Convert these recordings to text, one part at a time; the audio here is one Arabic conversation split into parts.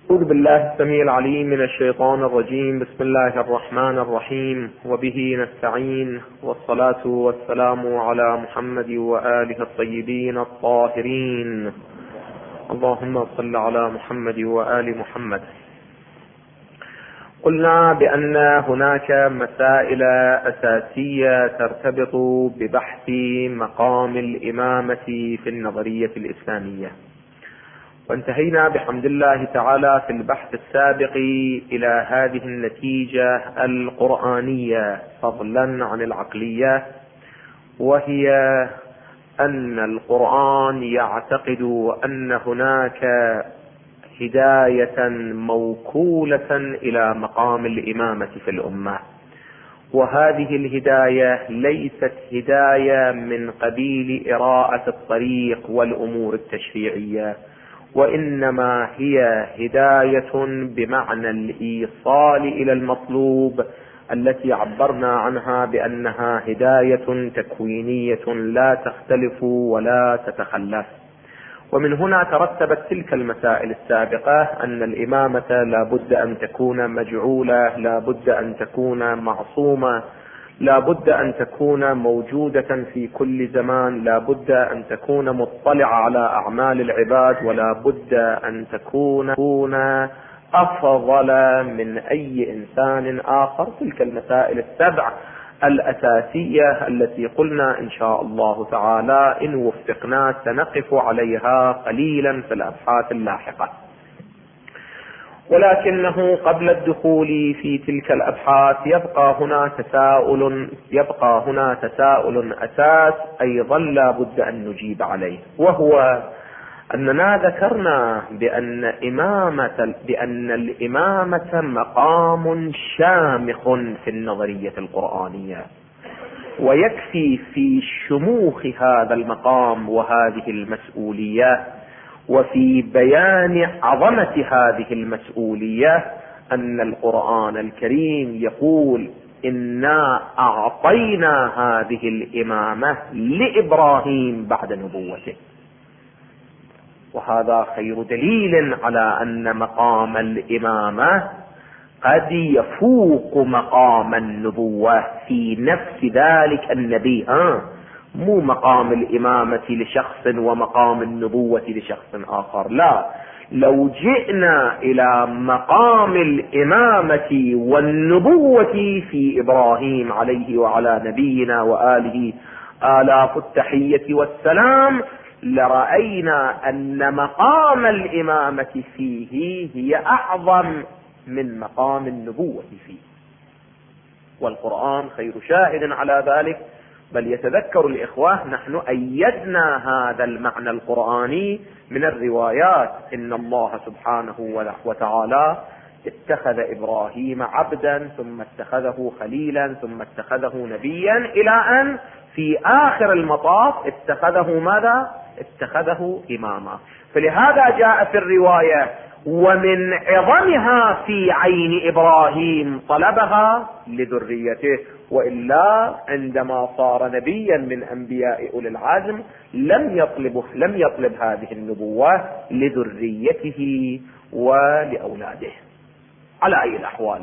أعوذ بالله السميع العليم من الشيطان الرجيم. بسم الله الرحمن الرحيم، وبه نستعين، والصلاة والسلام على محمد وآله الطيبين الطاهرين. اللهم صل على محمد وآل محمد. قلنا بأن هناك مسائل أساسية ترتبط ببحث مقام الإمامة في النظرية الإسلامية، وانتهينا بحمد الله تعالى في البحث السابق إلى هذه النتيجة القرآنية فضلا عن العقلية، وهي أن القرآن يعتقد أن هناك هداية موكولة إلى مقام الإمامة في الأمة، وهذه الهداية ليست هداية من قبيل إراءة الطريق والأمور التشريعية، وإنما هي هداية بمعنى الإيصال إلى المطلوب، التي عبرنا عنها بأنها هداية تكوينية لا تختلف ولا تتخلف. ومن هنا ترتبت تلك المسائل السابقة، أن الإمامة لا بد أن تكون مجعولة، لا بد أن تكون معصومة، لا بد أن تكون موجودة في كل زمان، لا بد أن تكون مطلعة على أعمال العباد، ولا بد أن تكون أفضل من أي إنسان آخر. تلك المسائل السبع الأساسية التي قلنا إن شاء الله تعالى إن وفقنا سنقف عليها قليلا في الأبحاث اللاحقة. ولكنه قبل الدخول في تلك الأبحاث يبقى هنا تساؤل أساس أيضا لا بد أن نجيب عليه، وهو أننا ذكرنا بأن الإمامة مقام شامخ في النظرية القرآنية، ويكفي في شموخ هذا المقام وهذه المسؤولية وفي بيان عظمة هذه المسؤولية أن القرآن الكريم يقول: إنا أعطينا هذه الإمامة لإبراهيم بعد نبوته. وهذا خير دليل على أن مقام الإمامة قد يفوق مقام النبوة في نفس ذلك النبي، مو مقام الإمامة لشخص ومقام النبوة لشخص آخر، لا، لو جئنا إلى مقام الإمامة والنبوة في إبراهيم عليه وعلى نبينا وآله آلاف التحية والسلام، لرأينا أن مقام الإمامة فيه هي أعظم من مقام النبوة فيه، والقرآن خير شاهد على ذلك. بل يتذكر الإخوة نحن أيدنا هذا المعنى القرآني من الروايات: إن الله سبحانه وتعالى اتخذ إبراهيم عبدا ثم اتخذه خليلا ثم اتخذه نبيا، إلى أن في آخر المطاف اتخذه ماذا؟ اتخذه إماما. فلهذا جاء في الرواية: ومن عظمها في عين إبراهيم طلبها لذريته، وإلا عندما صار نبيا من أنبياء أولي العزم لم يطلب هذه النبوة لذريته ولأولاده. على أي الأحوال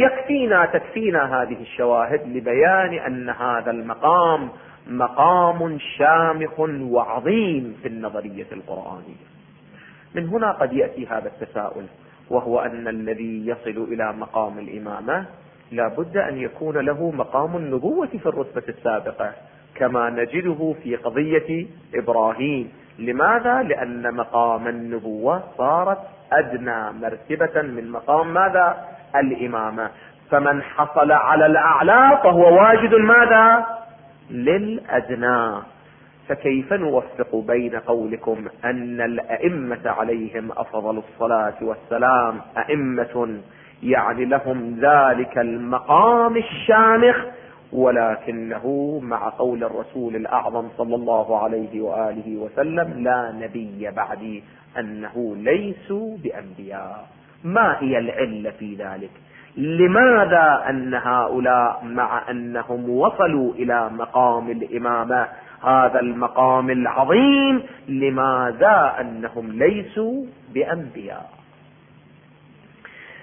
تكفينا هذه الشواهد لبيان أن هذا المقام مقام شامخ وعظيم في النظرية القرآنية. من هنا قد يأتي هذا التساؤل، وهو أن الذي يصل إلى مقام الإمامة لا بد أن يكون له مقام النبوة في الرتبة السابقة، كما نجده في قضية إبراهيم. لماذا؟ لأن مقام النبوة صارت أدنى مرتبة من مقام ماذا؟ الإمامة. فمن حصل على الأعلى فهو واجد ماذا؟ للأدنى. فكيف نوفق بين قولكم أن الأئمة عليهم أفضل الصلاة والسلام أئمة يعني لهم ذلك المقام الشامخ، ولكنه مع قول الرسول الأعظم صلى الله عليه وآله وسلم: لا نبي بعدي، أنه ليسوا بأنبياء؟ ما هي العلة في ذلك؟ لماذا أن هؤلاء مع أنهم وصلوا إلى مقام الإمامة هذا المقام العظيم، لماذا أنهم ليسوا بأنبياء؟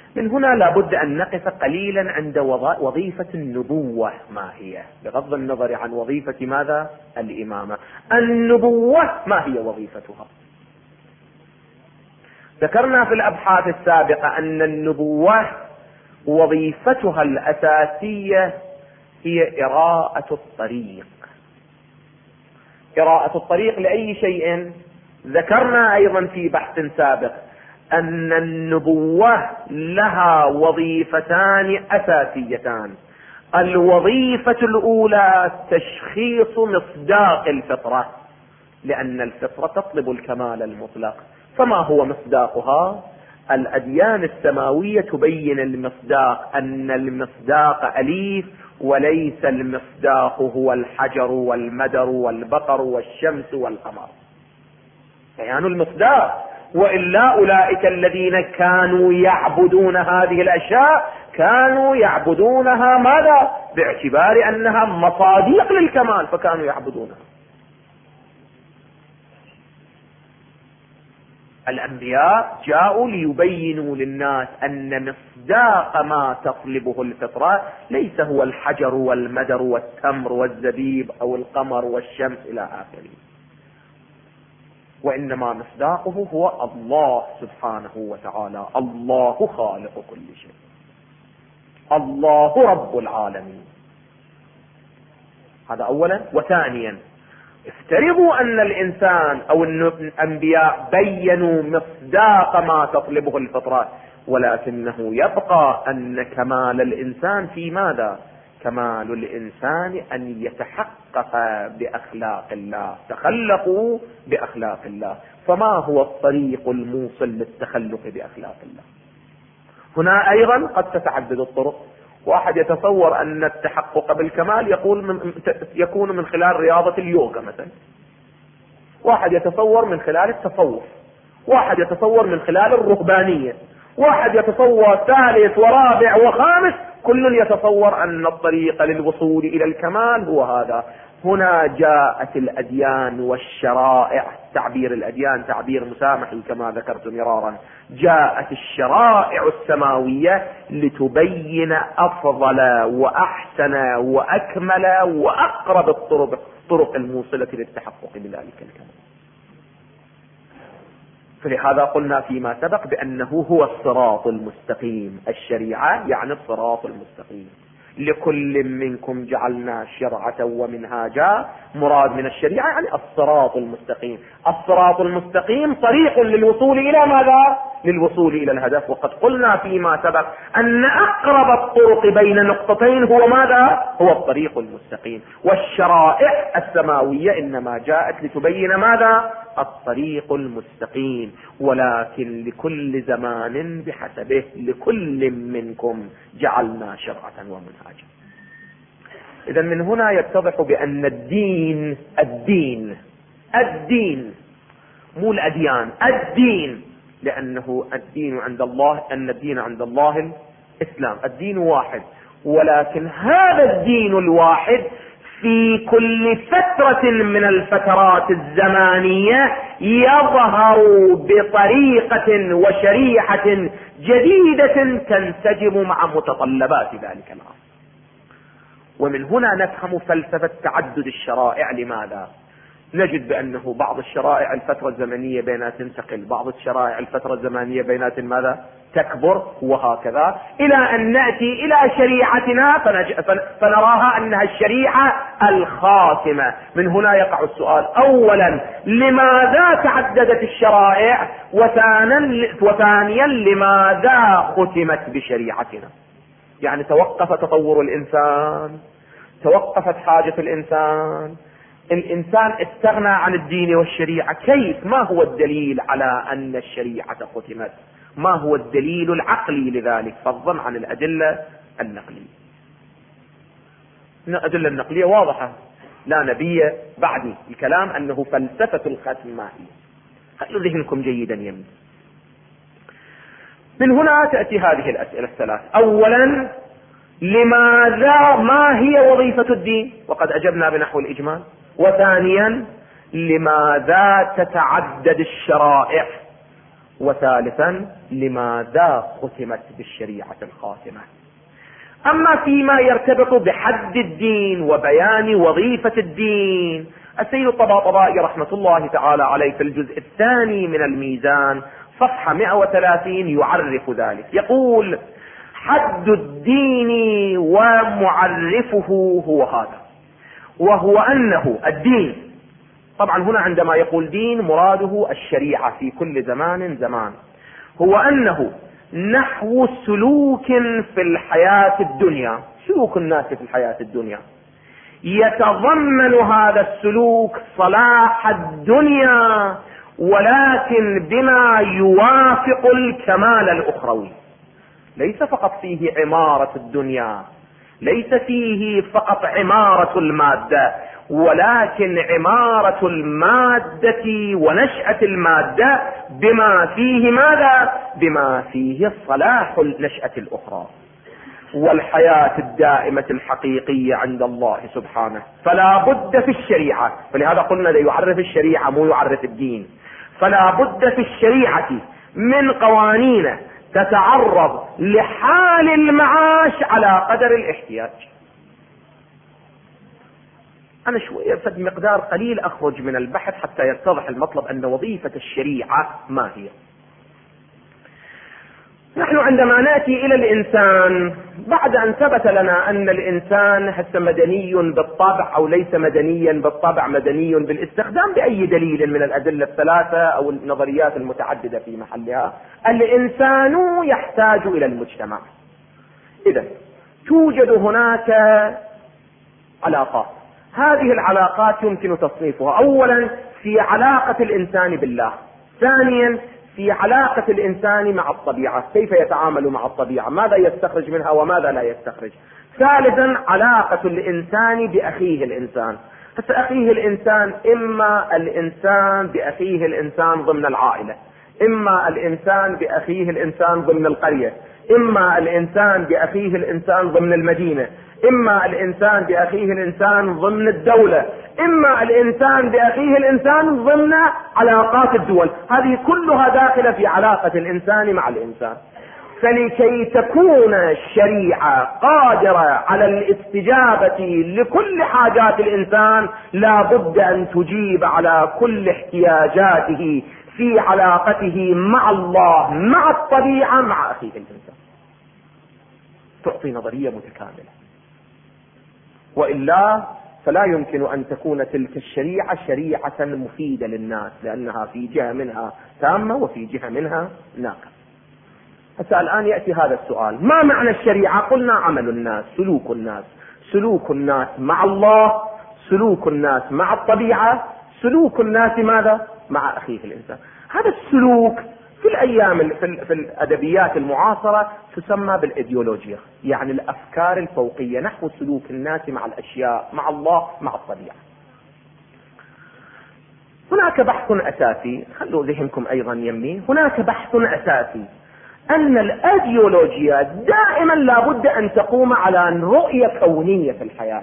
من هنا لابد أن نقف قليلا عند وظيفة النبوة ما هي، بغض النظر عن وظيفة ماذا؟ الإمامة. النبوة ما هي وظيفتها؟ ذكرنا في الأبحاث السابقة أن النبوة وظيفتها الأساسية هي إراءة الطريق. إراءة الطريق لأي شيء؟ ذكرنا أيضا في بحث سابق أن النبوة لها وظيفتان أساسيتان. الوظيفة الأولى تشخيص مصداق الفطرة، لأن الفطرة تطلب الكمال المطلق. فما هو مصداقها؟ الأديان السماوية تبين المصداق، أن المصداق أليف، وليس المصداق هو الحجر والمدر والبقر والشمس والقمر. بيان المصداق. وإلا أولئك الذين كانوا يعبدون هذه الأشياء كانوا يعبدونها ماذا؟ باعتبار أنها مصادق للكمال فكانوا يعبدونها. الأنبياء جاءوا ليبينوا للناس أن مصداق ما تطلبه الفطرة ليس هو الحجر والمدر والتمر والزبيب أو القمر والشمس إلى آخره، وإنما مصداقه هو الله سبحانه وتعالى. الله خالق كل شيء، الله رب العالمين. هذا أولا. وثانيا، افترضوا أن الإنسان أو الأنبياء بيّنوا مصداق ما تطلبه الفطرة، ولكنه يبقى أن كمال الإنسان في ماذا؟ كمال الإنسان أن يتحقق بأخلاق الله. تخلقوا بأخلاق الله. فما هو الطريق الموصل للتخلق بأخلاق الله؟ هنا أيضا قد تتعدد الطرق. واحد يتصور أن التحقق بالكمال يكون من خلال رياضة اليوغا مثلا، واحد يتصور من خلال التصوف، واحد يتصور من خلال الرهبانية، واحد يتصور ثالث ورابع وخامس، كل يتصور أن الطريق للوصول إلى الكمال هو هذا. هنا جاءت الأديان والشرائع. تعبير الأديان تعبير مسامحي كما ذكرت مرارا. جاءت الشرائع السماوية لتبين أفضل وأحسن وأكمل وأقرب الطرق الموصلة للتحقق بذلك الكمال. فلهذا قلنا فيما سبق بأنه هو الصراط المستقيم. الشريعة يعني الصراط المستقيم. لكل منكم جعلنا شرعة ومنهاجا. مراد من الشريعة يعني الصراط المستقيم. الصراط المستقيم طريق للوصول إلى ماذا؟ للوصول إلى الهدف. وقد قلنا فيما سبق أن أقرب الطرق بين نقطتين هو ماذا؟ هو الطريق المستقيم. والشرائع السماوية إنما جاءت لتبين ماذا؟ الطريق المستقيم. ولكن لكل زمان بحسبه، لكل منكم جعلنا شرعة ومنهاجا. إذن من هنا يتضح بأن الدين مو الأديان، الدين، لأنه الدين عند الله، أن الدين عند الله الإسلام. الدين واحد، ولكن هذا الدين الواحد في كل فترة من الفترات الزمانية يظهر بطريقة وشريحة جديدة تنسجم مع متطلبات ذلك العصر. ومن هنا نفهم فلسفة تعدد الشرائع. لماذا؟ نجد بأنه بعض الشرائع الفترة الزمنية بينها تنتقل، بعض الشرائع الفترة الزمنية بينها ماذا؟ تكبر، وهكذا إلى أن نأتي إلى شريعتنا فنراها أنها الشريعة الخاتمة. من هنا يقع السؤال: أولا، لماذا تعددت الشرائع؟ وثانيا، لماذا ختمت بشريعتنا؟ يعني توقف تطور الإنسان، توقفت حاجة الإنسان استغنى عن الدين والشريعة. كيف؟ ما هو الدليل على أن الشريعة ختمت؟ ما هو الدليل العقلي لذلك فضلا عن الأدلة النقلية؟ الأدلة النقلية واضحة، لا نبي بعدي. الكلام أنه فلسفة الختم ما هي؟ خلوا ذهنكم جيدا يمين. من هنا تأتي هذه الأسئلة الثلاث. أولا، لماذا؟ ما هي وظيفة الدين؟ وقد أجبنا بنحو الإجمال. وثانيا، لماذا تتعدد الشرائع؟ وثالثا لماذا ختمت بالشريعة الخاتمة. أما فيما يرتبط بحد الدين وبيان وظيفة الدين، السيد الطباطبائي رحمة الله تعالى عليه في الجزء الثاني من الميزان صفحة 130 يعرف ذلك، يقول: حد الدين ومعرفه هو هذا، وهو أنه الدين، طبعا هنا عندما يقول دين مراده الشريعة في كل زمان، هو أنه نحو سلوك في الحياة الدنيا، سلوك الناس في الحياة الدنيا، يتضمن هذا السلوك صلاح الدنيا ولكن بما يوافق الكمال الأخروي. ليس فقط فيه عمارة الدنيا، ليس فيه فقط عمارة المادة، ولكن عمارة المادة ونشأة المادة بما فيه ماذا؟ بما فيه صلاح النشأة الأخرى والحياة الدائمة الحقيقية عند الله سبحانه. فلا بد في الشريعة، فلهذا قلنا يعرف الشريعة مو يعرف الدين، فلا بد في الشريعة من قوانين تتعرض لحال المعاش على قدر الاحتياج. أنا شوية فد مقدار قليل أخرج من البحث حتى يتضح المطلب أن وظيفة الشريعة ما هي. نحن عندما نأتي إلى الإنسان بعد أن ثبت لنا أن الإنسان هسه مدني بالطبع أو ليس مدنيا بالطبع، مدني بالاستخدام بأي دليل من الأدلة الثلاثة أو النظريات المتعددة في محلها، الإنسان يحتاج إلى المجتمع. إذن توجد هناك علاقات، هذه العلاقات يمكن تصنيفها أولا في علاقة الإنسان بالله، ثانيا في علاقة الإنسان مع الطبيعة، كيف يتعامل مع الطبيعة، ماذا يستخرج منها وماذا لا يستخرج، ثالثا علاقة الإنسان بأخيه الإنسان. فأخيه الإنسان إما الإنسان بأخيه الإنسان ضمن العائلة، إما الإنسان بأخيه الإنسان ضمن القرية، إما الإنسان بأخيه الإنسان ضمن المدينة، إما الإنسان بأخيه الإنسان ضمن الدولة، إما الإنسان بأخيه الإنسان ضمن علاقات الدول. هذه كلها داخلة في علاقة الإنسان مع الإنسان. فلكي تكون الشريعة قادرة على الاستجابة لكل حاجات الإنسان لا بد أن تجيب على كل احتياجاته في علاقته مع الله، مع الطبيعة، مع أخيه الإنسان، تعطي نظرية متكاملة. وإلا فلا يمكن أن تكون تلك الشريعة شريعة مفيدة للناس، لأنها في جهة منها تامة وفي جهة منها ناقصة. حتى الآن يأتي هذا السؤال: ما معنى الشريعة؟ قلنا عمل الناس، سلوك الناس، سلوك الناس مع الله، سلوك الناس مع الطبيعة، سلوك الناس ماذا؟ مع أخيه الإنسان. هذا السلوك في الأيام في الأدبيات المعاصرة تسمى بالإيديولوجيا، يعني الأفكار الفوقية نحو سلوك الناس مع الأشياء، مع الله، مع الطبيعة. هناك بحث أساسي، خلوا ذهنكم أيضا يمي، هناك بحث أساسي أن الأيديولوجيا دائما لابد أن تقوم على رؤية كونية في الحياة.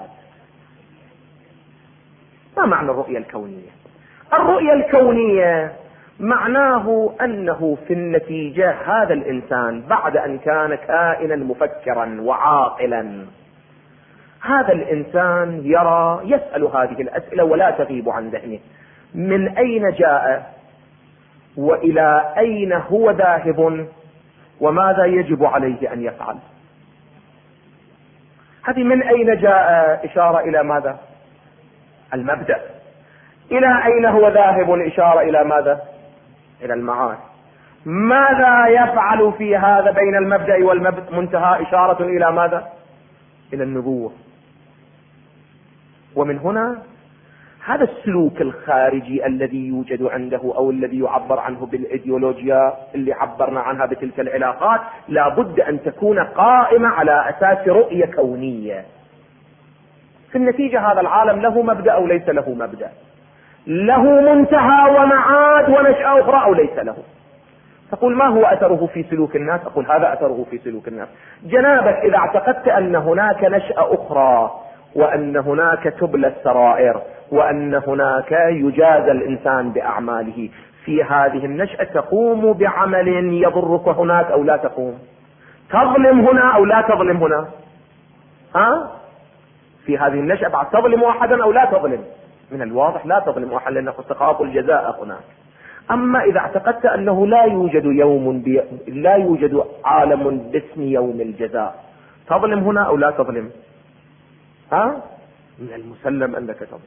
ما معنى الرؤية الكونية؟ الرؤية الكونية معناه أنه في النتيجة هذا الإنسان بعد أن كان كائنا مفكرا وعاقلا، هذا الإنسان يرى، يسأل هذه الأسئلة ولا تغيب عن ذهنه: من أين جاء وإلى أين هو ذاهب وماذا يجب عليه أن يفعل. هذه من أين جاء إشارة إلى ماذا؟ المبدأ. إلى أين هو ذاهب إشارة إلى ماذا؟ إلى المعاد. ماذا يفعل في هذا بين المبدأ والمنتهى؟ إشارة إلى ماذا؟ إلى النبوة. ومن هنا هذا السلوك الخارجي الذي يوجد عنده أو الذي يعبر عنه بالإيديولوجيا اللي عبرنا عنها بتلك العلاقات لا بد أن تكون قائمة على أساس رؤية كونية. في النتيجة هذا العالم له مبدأ أو ليس له مبدأ، له منتهى ومعاد ونشأة أخرى أو ليس له. تقول ما هو أثره في سلوك الناس؟ أقول هذا أثره في سلوك الناس. جنابك إذا اعتقدت أن هناك نشأة أخرى وأن هناك تبلى السرائر وأن هناك يجازى الإنسان بأعماله، في هذه النشأة تقوم بعمل يضرك هناك أو لا تقوم؟ تظلم هنا أو لا تظلم هنا؟ في هذه النشأة بعد تظلم أحدا أو لا تظلم؟ من الواضح لا تظلم أحدا، لأنه تخاف الجزاء هناك. أما إذا اعتقدت أنه لا يوجد عالم باسم يوم الجزاء، تظلم هنا أو لا تظلم؟ من المسلم أنك تظلم.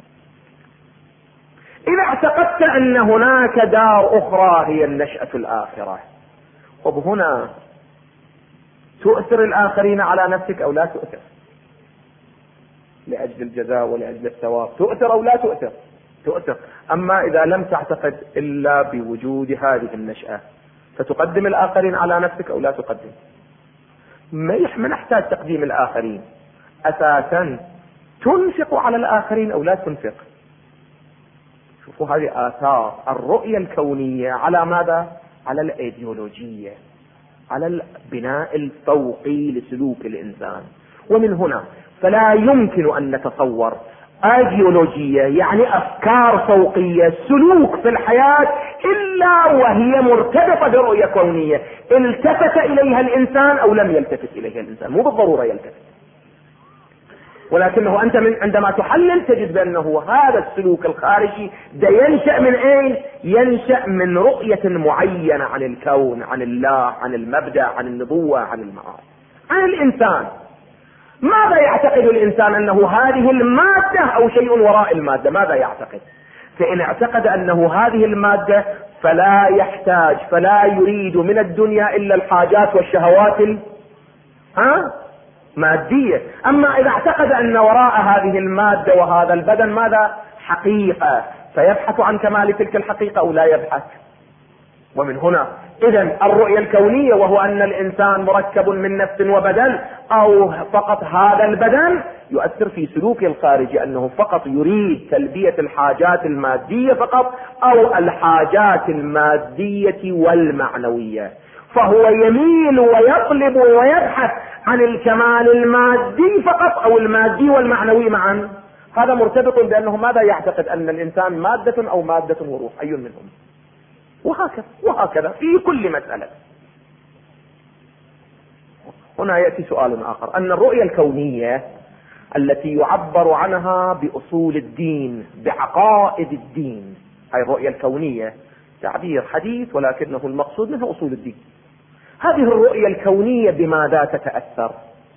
إذا اعتقدت أن هناك دار أخرى هي النشأة الآخرة، وهنا تؤثر الآخرين على نفسك أو لا تؤثر؟ لأجل الجزاء ولأجل الثواب تؤثر أو لا تؤثر؟ تؤثر. أما إذا لم تعتقد إلا بوجود هذه النشأة، فتقدم الآخرين على نفسك أو لا تقدم؟ ما نحتاج تقديم الآخرين أساسا. تنفق على الآخرين أو لا تنفق؟ شوفوا هذه آثار الرؤية الكونية على ماذا؟ على الأيديولوجية، على البناء الفوقي لسلوك الإنسان. ومن هنا فلا يمكن أن نتصور أيديولوجية يعني أفكار فوقية سلوك في الحياة إلا وهي مرتبطة برؤية كونية التفت إليها الإنسان أو لم يلتفت إليها الإنسان. مو بالضرورة يلتفت، ولكنه أنت عندما تحلل تجد بأنه هذا السلوك الخارجي ده ينشأ من إيه؟ ينشأ من رؤية معينة عن الكون، عن الله، عن المبدأ، عن النبوة، عن المعاد، عن الإنسان. ماذا يعتقد الإنسان؟ أنه هذه المادة أو شيء وراء المادة. ماذا يعتقد؟ فإن اعتقد أنه هذه المادة فلا يريد من الدنيا إلا الحاجات والشهوات مادية. أما إذا اعتقد أن وراء هذه المادة وهذا البدن ماذا؟ حقيقة، فيبحث عن كمال تلك الحقيقة أو لا يبحث. ومن هنا إذن الرؤية الكونية، وهو أن الإنسان مركب من نفس وبدن، أو فقط هذا البدن، يؤثر في سلوكه الخارجي أنه فقط يريد تلبية الحاجات المادية فقط، أو الحاجات المادية والمعنوية، فهو يميل ويطلب ويبحث عن الكمال المادي فقط أو المادي والمعنوي معا. هذا مرتبط بأنه ماذا يعتقد؟ أن الإنسان مادة أو مادة وروح، أي منهم؟ وهكذا في كل مسألة. هنا يأتي سؤال آخر، أن الرؤية الكونية التي يعبر عنها بأصول الدين، بعقائد الدين، هذه الرؤية الكونية تعبير حديث ولكنه المقصود منه أصول الدين. هذه الرؤية الكونية بماذا تتأثر؟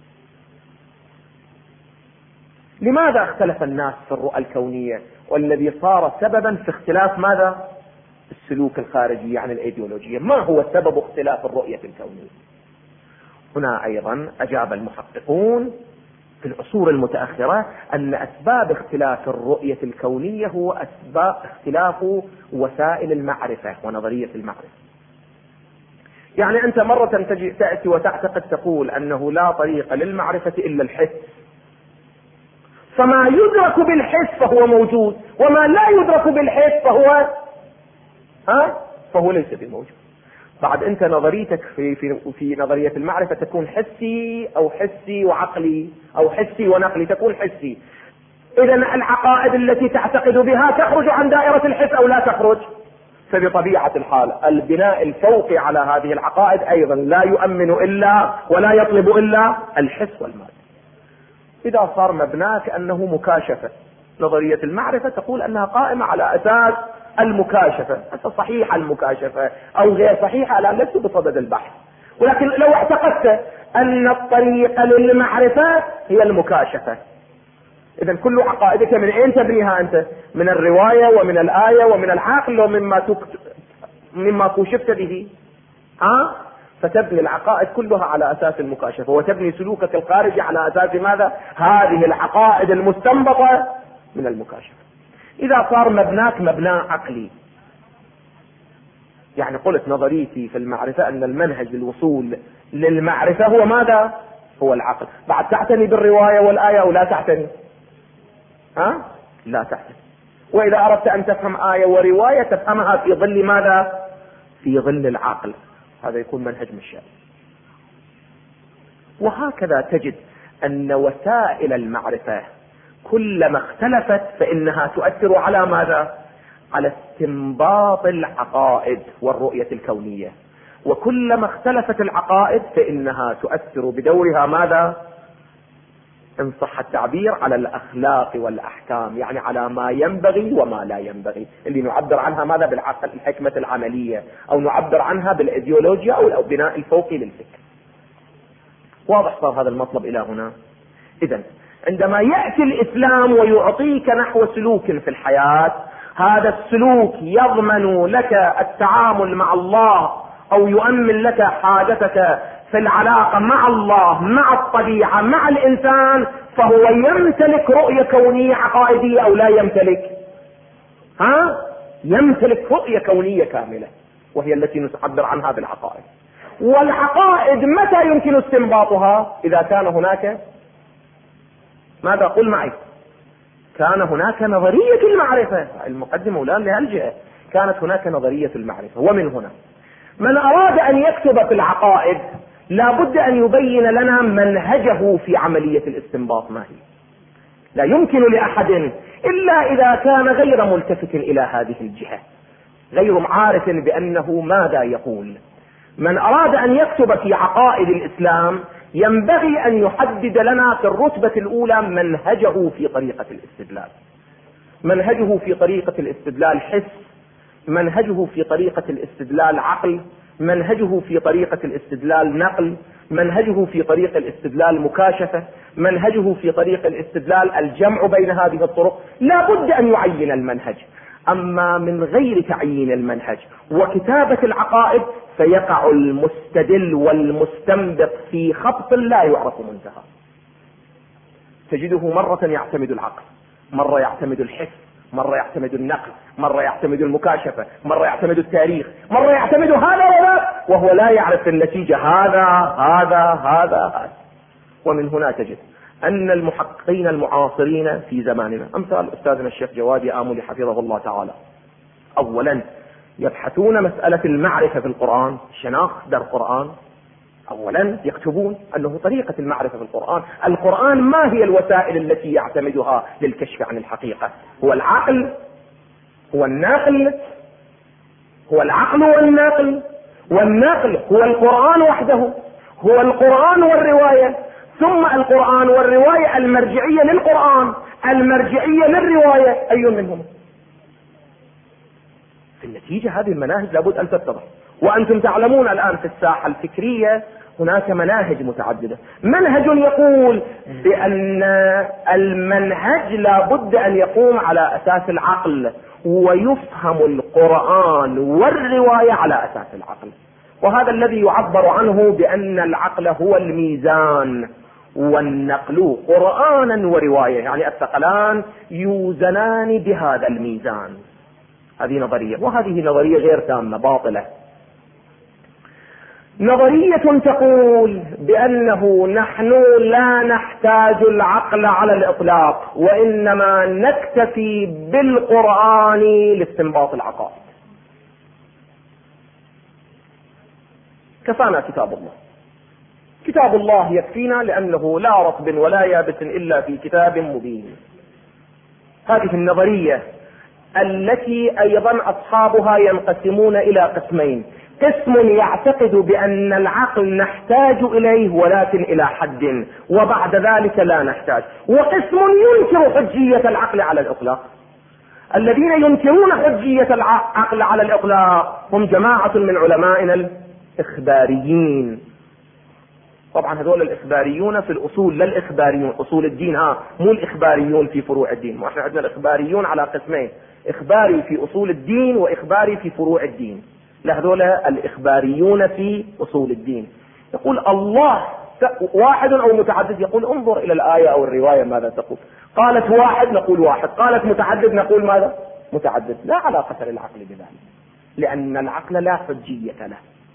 لماذا اختلف الناس في الرؤى الكونية، والذي صار سببا في اختلاف ماذا؟ السلوك الخارجي عن الأيديولوجية. ما هو سبب اختلاف الرؤية الكونية؟ هنا أيضا أجاب المحققون في العصور المتأخرة أن أسباب اختلاف الرؤية الكونية هو أسباب اختلاف وسائل المعرفة ونظرية المعرفة. يعني أنت مرة تأتي وتعتقد تقول أنه لا طريق للمعرفة إلا الحس، فما يدرك بالحس فهو موجود، وما لا يدرك بالحس فهو ليس بموجود. بعد أنت نظريتك في نظرية المعرفة تكون حسي أو حسي وعقلي أو حسي ونقلي، تكون حسي. إذن العقائد التي تعتقد بها تخرج عن دائرة الحس أو لا تخرج؟ فبطبيعة الحال البناء الفوقي على هذه العقائد أيضا لا يؤمن إلا ولا يطلب إلا الحس والمادة. إذا صار مبناك أنه مكاشفة، نظرية المعرفة تقول أنها قائمة على أساس المكاشفة، صحيحة المكاشفة أو غير صحيحة لا لست بصدد البحث، ولكن لو اعتقدت أن الطريق للمعرفة هي المكاشفة، إذن كل عقائدك من أين تبنيها أنت؟ من الرواية ومن الآية ومن العقل ومما كشفت به. فتبني العقائد كلها على أساس المكاشفة، وتبني سلوكك الخارجي على أساس ماذا؟ هذه العقائد المستنبطة من المكاشفة. إذا صار مبناك مبنى عقلي، يعني قلت نظريتي في المعرفة أن المنهج للوصول للمعرفة هو ماذا؟ هو العقل. بعد تعتني بالرواية والآية أو لا تعتني؟ لا تعتني. وإذا أردت أن تفهم آية ورواية تفهمها في ظل ماذا؟ في ظل العقل. هذا يكون منهج مشاء. وهكذا تجد أن وسائل المعرفة كلما اختلفت فإنها تؤثر على ماذا؟ على استنباط العقائد والرؤية الكونية. وكلما اختلفت العقائد فإنها تؤثر بدورها ماذا؟ إن صح التعبير على الأخلاق والأحكام، يعني على ما ينبغي وما لا ينبغي، اللي نعبر عنها ماذا؟ بالعقل، الحكمة العملية، أو نعبر عنها بالإيديولوجيا أو البناء الفوقي للفكر. واضح صار هذا المطلب إلى هنا؟ إذن عندما يأتي الإسلام ويعطيك نحو سلوك في الحياة، هذا السلوك يضمن لك التعامل مع الله أو يؤمن لك حاجتك في العلاقة مع الله، مع الطبيعة، مع الإنسان، فهو يمتلك رؤية كونية عقائدية أو لا يمتلك؟ يمتلك رؤية كونية كاملة، وهي التي نتعبر عنها بالعقائد. والعقائد متى يمكن استنباطها؟ إذا كان هناك ماذا؟ قل معي. كان هناك نظرية المعرفة، المقدمة والآن لهالجهة، كانت هناك نظرية المعرفة. ومن هنا من أراد أن يكتب في العقائد لا بد أن يبين لنا منهجه في عملية الاستنباط ما هي. لا يمكن لأحد إلا إذا كان غير ملتفت إلى هذه الجهة، غير عارف بأنه ماذا يقول. من أراد أن يكتب في عقائد الإسلام ينبغي أن يحدد لنا في الرتبة الأولى منهجه في طريقة الاستدلال. منهجه في طريقة الاستدلال حس، منهجه في طريقة الاستدلال عقل، منهجه في طريقة الاستدلال نقل، منهجه في طريقة الاستدلال مكاشفة، منهجه في طريقة الاستدلال الجمع بين هذه الطرق. لا بد أن يعين المنهج. أما من غير تعيين المنهج وكتابة العقائد فيقع المستدل والمستنبط في خبط لا يعرف منتهى. تجده مرة يعتمد العقل، مرة يعتمد الحس، مرة يعتمد النقل، مرة يعتمد المكاشفة، مرة يعتمد التاريخ، مرة يعتمد هذا وذاك، وهو لا يعرف النتيجة هذا هذا هذا هذا. ومن هنا تجد أن المحققين المعاصرين في زماننا أمثال أستاذنا الشيخ جواد آملي حفظه الله تعالى، أولا يبحثون مسألة المعرفة في القرآن، شناخ در القرآن، أولا يكتبون أنه طريقة المعرفة في القرآن. القرآن ما هي الوسائل التي يعتمدها للكشف عن الحقيقة؟ هو العقل، هو النقل، هو العقل والنقل، والنقل هو القرآن وحده، هو القرآن والرواية، ثم القرآن والرواية المرجعية للقرآن، المرجعية للرواية، أي منهم؟ في النتيجة هذه المناهج لابد أن تتضح. وأنتم تعلمون الآن في الساحة الفكرية هناك مناهج متعددة. منهج يقول بأن المنهج لابد أن يقوم على أساس العقل، ويفهم القرآن والرواية على أساس العقل، وهذا الذي يعبر عنه بأن العقل هو الميزان، والنقل قرآنا ورواية، يعني الثقلان يوزنان بهذا الميزان. هذه نظرية، وهذه نظرية غير تامة باطلة. نظرية تقول بأنه نحن لا نحتاج العقل على الإطلاق، وإنما نكتفي بالقرآن لاستنباط العقائد. كفانا كتاب الله، كتاب الله يكفينا، لأنه لا رطب ولا يابس إلا في كتاب مبين. هذه النظرية التي أيضا أصحابها ينقسمون إلى قسمين: قسم يعتقد بأن العقل نحتاج إليه ولكن إلى حد، وبعد ذلك لا نحتاج، وقسم ينكر حجية العقل على الإطلاق. الذين ينكرون حجية العقل على الإطلاق هم جماعة من علمائنا الإخباريين. طبعا هذول الإخباريون في الأصول، لا الإخباريون أصول الدين، مو الإخباريون في فروع الدين. وإحنا عندنا الإخباريون على قسمين: إخباري في أصول الدين وإخباري في فروع الدين. لهذول الإخباريون في أصول الدين. يقول الله واحد أو متعدد، يقول انظر إلى الآية أو الرواية ماذا تقول. قالت واحد نقول واحد، قالت متعدد نقول ماذا؟ متعدد. لا علاقة للعقل بذلك، لأن العقل لا حجية له.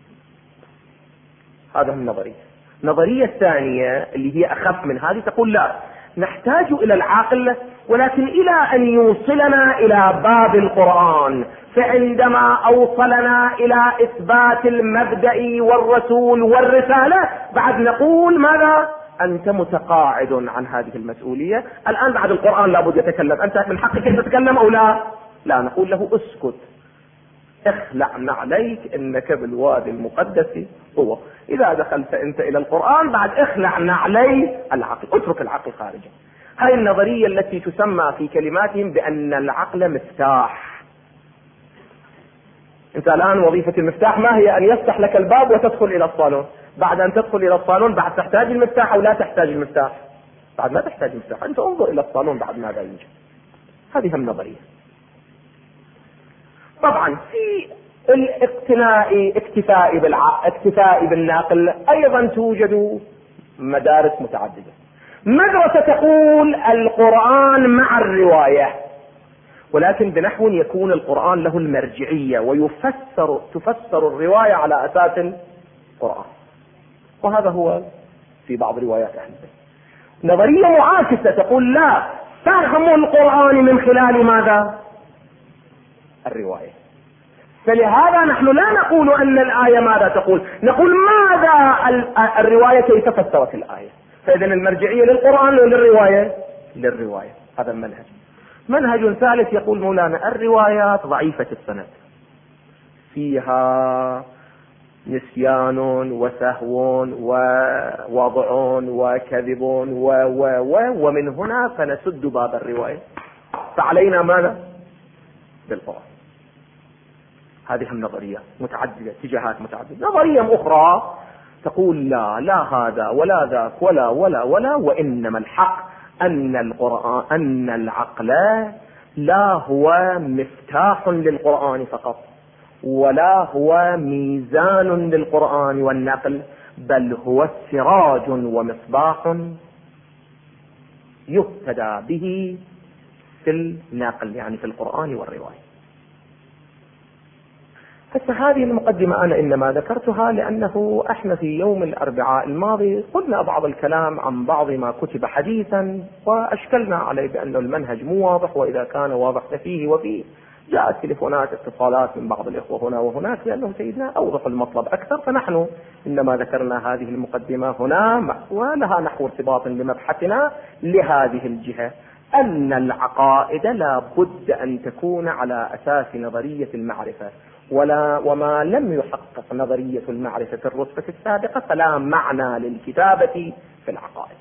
هذا النظرية. النظرية الثانية اللي هي أخف من هذه تقول لا، نحتاج إلى العقل ولكن إلى أن يوصلنا إلى باب القرآن، فعندما أوصلنا إلى إثبات المبدأ والرسول والرسالة بعد نقول ماذا؟ أنت متقاعد عن هذه المسؤولية، الآن بعد القرآن لابد يتكلم، أنت من حقك أن تتكلم أو لا؟ لا، نقول له اسكت، اخلع نعليك انك بالوادي المقدس هو. اذا دخلت انت الى القرآن بعد اخلع نعلي العقل، اترك العقل خارجا. هاي النظرية التي تسمى في كلماتهم بان العقل مفتاح. انت الان وظيفة المفتاح ما هي؟ ان يفتح لك الباب وتدخل الى الصالون. بعد ان تدخل الى الصالون بعد تحتاج المفتاح او لا تحتاج المفتاح؟ بعد ما تحتاج المفتاح. انت انظر الى الصالون بعد ماذا يوجد. هذه هم نظرية. طبعا في اكتفاء بالناقل ايضا توجد مدارس متعددة. مدرسة تقول القرآن مع الرواية، ولكن بنحو يكون القرآن له المرجعية تفسر الرواية على أساس القرآن، وهذا هو في بعض روايات أهل البيت. نظرية معاكسة تقول لا، فهم القرآن من خلال ماذا؟ الرواية. فلهذا نحن لا نقول أن الآية ماذا تقول، نقول ماذا الرواية كيف فسرت الآية. فإذن المرجعية للقرآن وللرواية؟ للرواية. هذا المنهج. منهج ثالث يقول مولانا الروايات ضعيفة السند، فيها نسيان وسهو ووضع وكذب ومن هنا فنسد باب الرواية، فعلينا ماذا؟ بالقرآن. هذه النظرية متعددة، اتجاهات متعددة. نظرية أخرى تقول لا هذا ولا ذاك ولا وإنما الحق أن العقل لا هو مفتاح للقرآن فقط، ولا هو ميزان للقرآن والنقل، بل هو سراج ومصباح يهتدى به في النقل، يعني في القرآن والرواية. هذه المقدمة أنا إنما ذكرتها لأنه احنا في يوم الأربعاء الماضي قلنا بعض الكلام عن بعض ما كتب حديثا، وأشكلنا عليه بأن المنهج مو واضح، وإذا كان واضح فيه جاءت تليفونات اتصالات من بعض الإخوة هنا وهناك لأنه سيدنا أوضح المطلب أكثر. فنحن إنما ذكرنا هذه المقدمة هنا ولها نحو ارتباط بمبحثنا لهذه الجهة، أن العقائد لا بد أن تكون على أساس نظرية المعرفة، وما لم يحقق نظرية المعرفة في الرتبة السابقة فلا معنى للكتابة في العقائد.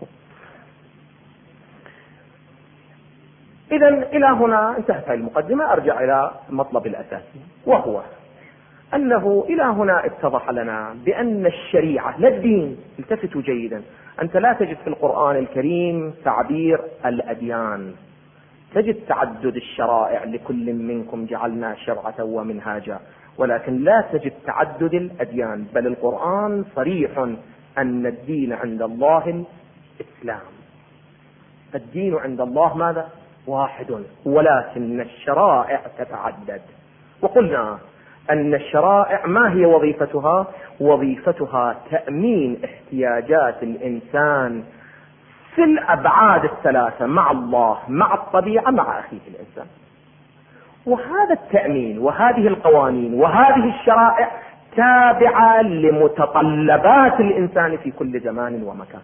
إذا إلى هنا انتهت المقدمة. أرجع إلى المطلب الأساسي، وهو أنه إلى هنا اتضح لنا بأن الشريعة لا الدين. التفتوا جيدا، أنت لا تجد في القرآن الكريم تعبير الأديان، تجد تعدد الشرائع لكل منكم جعلنا شرعة ومنهاجا، ولكن لا تجد تعدد الأديان، بل القرآن صريح أن الدين عند الله الإسلام. الدين عند الله ماذا؟ واحد، ولكن الشرائع تتعدد. وقلنا أن الشرائع ما هي وظيفتها؟ وظيفتها تأمين احتياجات الإنسان في الأبعاد الثلاثة، مع الله، مع الطبيعة، مع أخيه الإنسان. وهذا التأمين وهذه القوانين وهذه الشرائع تابعة لمتطلبات الإنسان في كل زمان ومكان.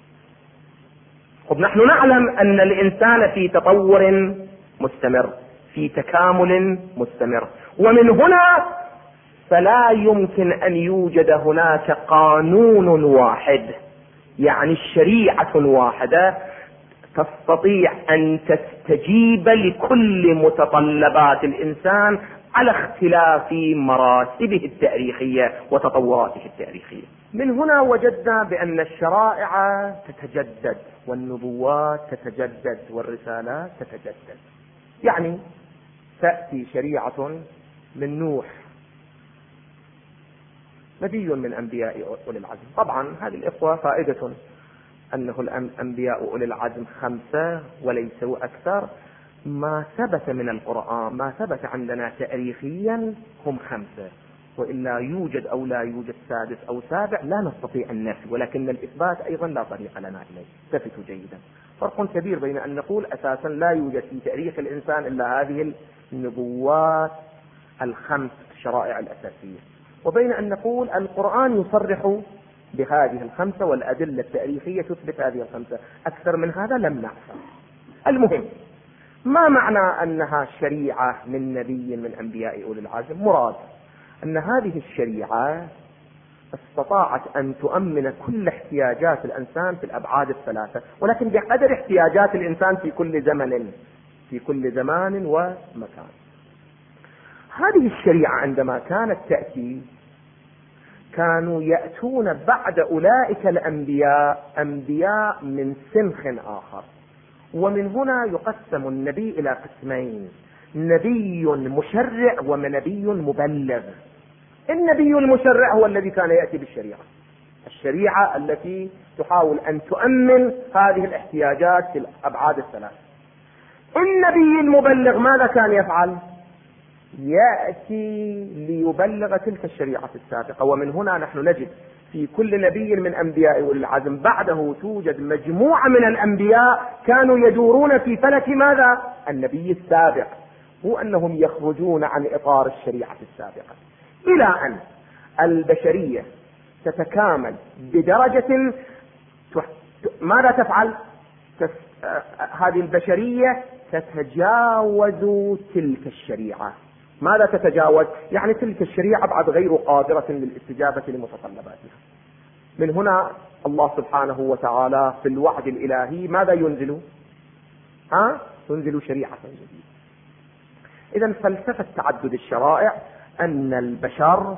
نحن نعلم أن الإنسان في تطور مستمر، في تكامل مستمر، ومن هنا فلا يمكن أن يوجد هناك قانون واحد، يعني الشريعة واحدة تستطيع أن تستجيب لكل متطلبات الإنسان على اختلاف مراتبه التاريخية وتطوراته التاريخية. من هنا وجدنا بأن الشرائع تتجدد والنبوات تتجدد والرسالات تتجدد. يعني تأتي شريعة من نوح، نبي من أنبياء أولي العزم. طبعا هذه الإخوة فائدة أنه الأنبياء أولي العزم 5 وليسوا أكثر. ما ثبت من القرآن، ما ثبت عندنا تاريخيا هم 5، وإلا يوجد أو لا يوجد 6 أو 7 لا نستطيع النفي، ولكن الإثبات أيضا لا طريق لنا إليه. ثبتوا جيدا. فرق كبير بين أن نقول أساسا لا يوجد في تاريخ الإنسان إلا هذه النبوات ال5 الشرائع الأساسية، وبين أن نقول القرآن يصرح بهذه ال5 والأدلة التاريخية تثبت هذه ال5. أكثر من هذا لم نعرف. المهم ما معنى أنها شريعة من نبي من أنبياء أولي العزم؟ مراد أن هذه الشريعة استطاعت أن تؤمن كل احتياجات الإنسان في الأبعاد الثلاثة، ولكن بقدر احتياجات الإنسان في كل زمان ومكان. هذه الشريعة عندما كانت تأتي كانوا يأتون بعد أولئك الأنبياء أنبياء من سنخ آخر، ومن هنا يقسم النبي إلى قسمين: نبي مشرع ونبي مبلغ. النبي المشرع هو الذي كان يأتي الشريعة التي تحاول أن تؤمن هذه الاحتياجات في الأبعاد الثلاث. النبي المبلغ ماذا كان يفعل؟ يأتي ليبلغ تلك الشريعة السابقة. ومن هنا نحن نجد في كل نبي من أنبياء أولي العزم بعده توجد مجموعة من الأنبياء كانوا يدورون في فلك ماذا؟ النبي السابق، هو أنهم يخرجون عن إطار الشريعة السابقة، إلى أن البشرية تتكامل بدرجة ماذا تفعل؟ هذه البشرية تتجاوز تلك الشريعة. ماذا تتجاوز؟ يعني تلك الشريعة بعد غير قادرة للاستجابة لمتطلباتها. من هنا الله سبحانه وتعالى في الوعد الإلهي ماذا ينزل؟ ينزل شريعة جديدة. إذن فلسفة تعدد الشرائع أن البشر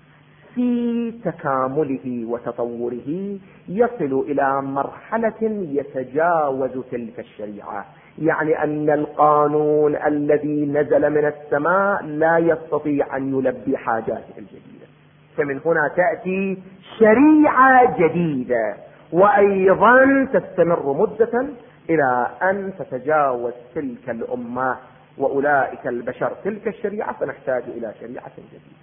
في تكامله وتطوره يصل إلى مرحلة يتجاوز تلك الشريعة، يعني أن القانون الذي نزل من السماء لا يستطيع أن يلبي حاجاته الجديدة، فمن هنا تأتي شريعة جديدة، وأيضا تستمر مدة إلى أن تتجاوز تلك الأمة وأولئك البشر تلك الشريعة، فنحتاج إلى شريعة جديدة.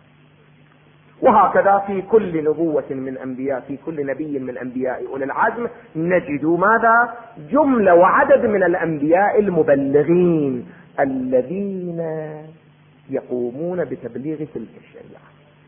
وهكذا في كل نبوة من أنبياء، في كل نبي من أنبياء أولي العزم نجد ماذا؟ جملة وعدد من الأنبياء المبلغين الذين يقومون بتبليغ تلك الشريعة.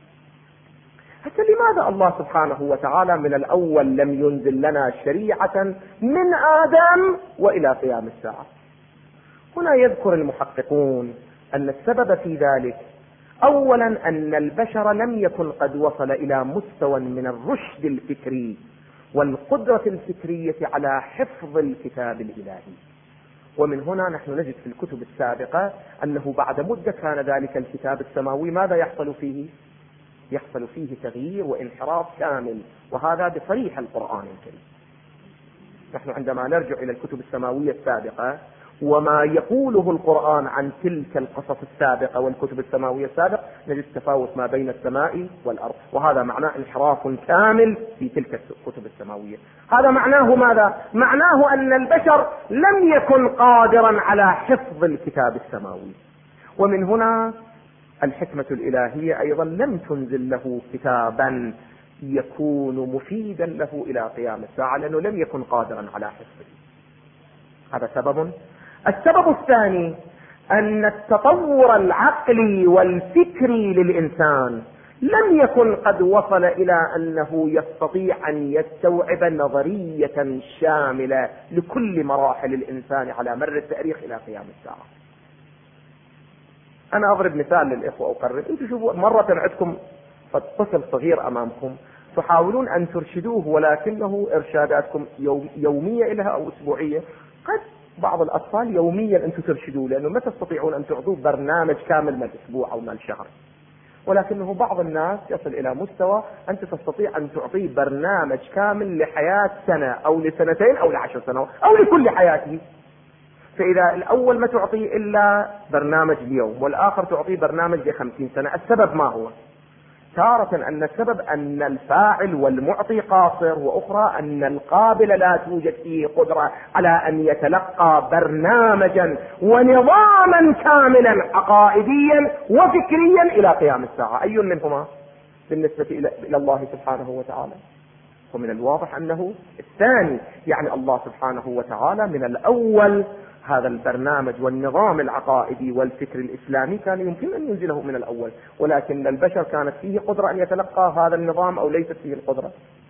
حتى لماذا الله سبحانه وتعالى من الأول لم ينزل لنا شريعة من آدم وإلى قيام الساعة؟ هنا يذكر المحققون أن السبب في ذلك أولا أن البشر لم يكن قد وصل إلى مستوى من الرشد الفكري والقدرة الفكرية على حفظ الكتاب الإلهي. ومن هنا نحن نجد في الكتب السابقة أنه بعد مدة كان ذلك الكتاب السماوي ماذا يحصل فيه؟ يحصل فيه تغيير وانحراف كامل، وهذا بصريح القرآن الكريم. نحن عندما نرجع إلى الكتب السماوية السابقة وما يقوله القرآن عن تلك القصص السابقة والكتب السماوية السابقة نجد تفاوت ما بين السماء والأرض، وهذا معناه انحراف كامل في تلك الكتب السماوية. هذا معناه ماذا؟ معناه أن البشر لم يكن قادرا على حفظ الكتاب السماوي. ومن هنا الحكمة الإلهية أيضا لم تنزل له كتابا يكون مفيدا له إلى قيام الساعة، لأنه لم يكن قادرا على حفظه. هذا سبب. السبب الثاني أن التطور العقلي والفكري للإنسان لم يكن قد وصل إلى أنه يستطيع أن يستوعب نظرية شاملة لكل مراحل الإنسان على مر التاريخ إلى قيام الساعة. أنا أضرب مثال للإخوة أقرب. أنتم شوفوا مرة عندكم طفل صغير أمامكم تحاولون أن ترشدوه، ولكنه إرشاداتكم يومية إلها أو أسبوعية. قد بعض الأطفال يوميا أنتم ترشدوه، لأنه ما تستطيعون أن تعطوه برنامج كامل من الأسبوع أو من الشهر، ولكنه بعض الناس يصل إلى مستوى أنت تستطيع أن تعطيه برنامج كامل لحياة سنة أو لسنتين أو ل10 سنوات أو لكل حياته. فإذا الأول ما تعطيه إلا برنامج اليوم والآخر تعطيه برنامج ل50 سنة، السبب ما هو؟ تارة أن السبب أن الفاعل والمعطي قاصر، وأخرى أن القابل لا توجد فيه قدرة على أن يتلقى برنامجا ونظاما كاملا عقائديا وفكريا إلى قيام الساعة. أي منهما بالنسبة إلى الله سبحانه وتعالى؟ ومن الواضح أنه الثاني، يعني الله سبحانه وتعالى من الأول هذا البرنامج والنظام العقائدي والفكر الإسلامي كان يمكن أن ينزله من الأول، ولكن البشر كانت فيه قدرة أن يتلقى هذا النظام أو ليست فيه القدرة.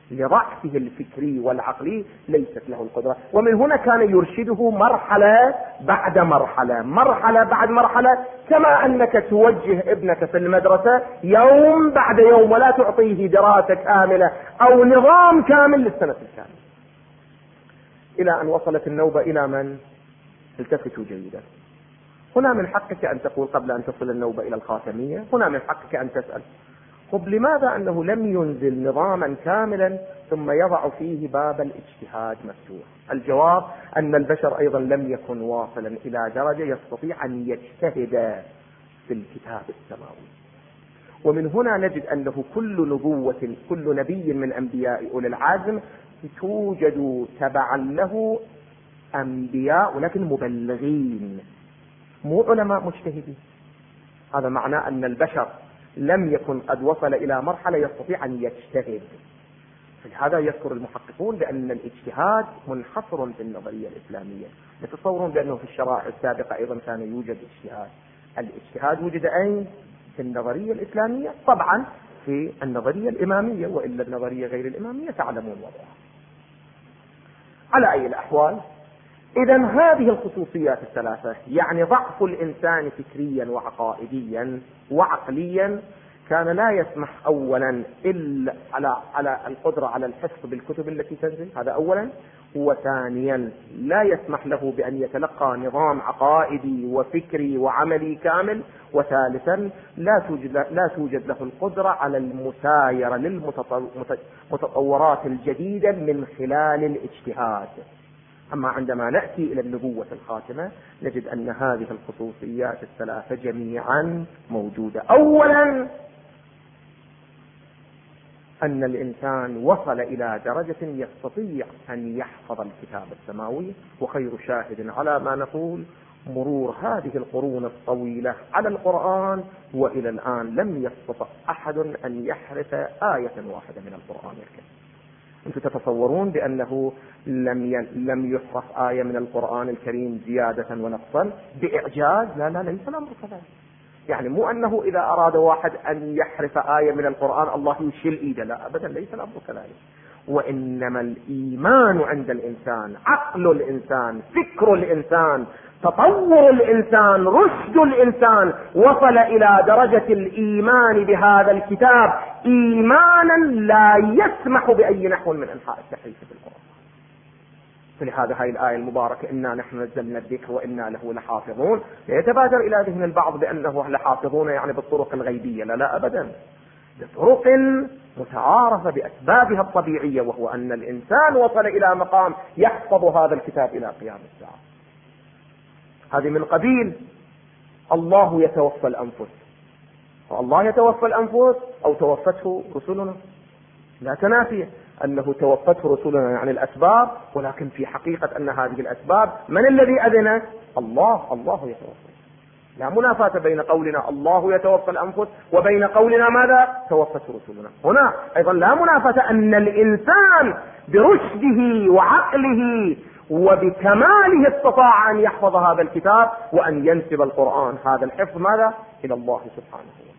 لضعفه الفكري والعقلي ليست له القدرة. ومن هنا كان يرشده مرحلة بعد مرحلة، مرحلة بعد مرحلة، كما أنك توجه ابنك في المدرسة يوم بعد يوم ولا تعطيه دراسة كاملة أو نظام كامل للسنة الكاملة، إلى أن وصلت النوبة إلى من؟ التفتوا جيدا. هنا من حقك أن تقول قبل أن تصل النوبة إلى الخاتمية، هنا من حقك أن تسأل طب لماذا أنه لم ينزل نظاما كاملا ثم يضع فيه باب الاجتهاد مفتوح؟ الجواب أن البشر أيضا لم يكن واصلا إلى درجة يستطيع أن يجتهد في الكتاب السماوي. ومن هنا نجد أنه كل نبي من أنبياء أولي العزم توجد تبعا له أنبياء ولكن مبلغين، مو علماء مجتهدين. هذا معناه أن البشر لم يكن قد وصل إلى مرحلة يستطيع أن يجتهد. فلهذا يذكر المحققون بأن الاجتهاد منحصر في النظرية الإسلامية. يتصورون بأنه في الشرائع السابقة أيضا كان يوجد اجتهاد. الاجتهاد وجد أين؟ في النظرية الإسلامية، طبعا في النظرية الإمامية، وإلا النظرية غير الإمامية تعلمون وضعها. على أي الأحوال، إذا هذه الخصوصيات الثلاثة، يعني ضعف الإنسان فكريا وعقائديا وعقليا، كان لا يسمح أولا إلا على القدرة على الحفظ بالكتب التي تنزل، هذا أولا. وثانيا لا يسمح له بأن يتلقى نظام عقائدي وفكري وعملي كامل. وثالثا لا توجد له القدرة على المسايرة للمتطورات الجديدة من خلال الاجتهاد. أما عندما نأتي إلى النبوة الخاتمة نجد أن هذه الخصوصيات الثلاثة جميعا موجودة. أولا أن الإنسان وصل إلى درجة يستطيع أن يحفظ الكتاب السماوي، وخير شاهد على ما نقول مرور هذه القرون الطويلة على القرآن، وإلى الآن لم يستطع أحد أن يحرف آية واحدة من القرآن الكريم. أنتم تتصورون بأنه لم يحرف آية من القرآن الكريم زيادة ونقصا بإعجاز؟ لا ليس الأمر كذلك. يعني مو أنه إذا أراد واحد أن يحرف آية من القرآن الله يشيل إيده، لا أبدا، ليس الأمر كذلك. وإنما الإيمان عند الإنسان، عقل الإنسان، فكر الإنسان، تطور الإنسان، رشد الإنسان، وصل إلى درجة الإيمان بهذا الكتاب إيمانا لا يسمح بأي نحو من أنحاء التحريف في القرآن. فلهذا هاي الآية المباركة إنا نحن نزلنا الذكر وإنا له لحافظون، يتبادر إلى ذهن البعض بأنه لحافظون يعني بالطرق الغيبية. لا أبدا، بطرق متعارفة بأسبابها الطبيعية، وهو أن الإنسان وصل إلى مقام يحفظ هذا الكتاب إلى قيام الساعة. هذه من قبيل الله يتوفى الأنفس. فالله يتوفى الأنفس أو توفته رسلنا، لا تنافي أنه توفته رسلنا يعني الأسباب، ولكن في حقيقة أن هذه الأسباب من الذي أذن؟ الله يتوفى. لا منافاة بين قولنا الله يتوفى الأنفس وبين قولنا ماذا؟ توفت رسلنا. هنا أيضا لا منافاة أن الإنسان برشده وعقله وبكماله استطاع أن يحفظ هذا الكتاب وأن ينسب القرآن هذا الحفظ ماذا؟ إلى الله سبحانه وتعالى.